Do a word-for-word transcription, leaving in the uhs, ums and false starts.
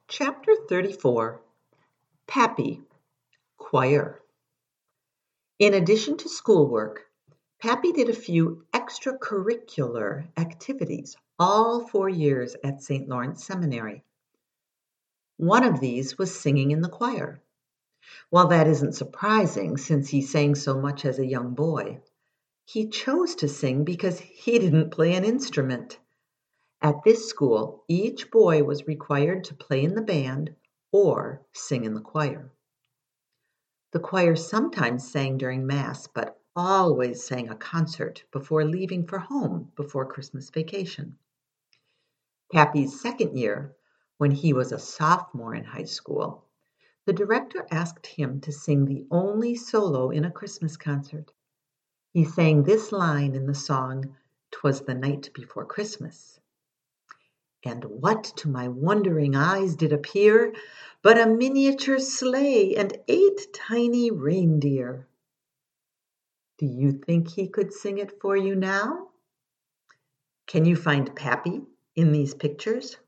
Chapter thirty-four, Pappy, Choir. In addition to schoolwork, Pappy did a few extracurricular activities all four years at Saint Lawrence Seminary. One of these was singing in the choir. While that isn't surprising since he sang so much as a young boy, he chose to sing because he didn't play an instrument. At this school, each boy was required to play in the band or sing in the choir. The choir sometimes sang during Mass, but always sang a concert before leaving for home before Christmas vacation. Pappy's second year, when he was a sophomore in high school, the director asked him to sing the only solo in a Christmas concert. He sang this line in the song, "'Twas the Night Before Christmas." And what to my wondering eyes did appear but a miniature sleigh and eight tiny reindeer? Do you think he could sing it for you now? Can you find Pappy in these pictures?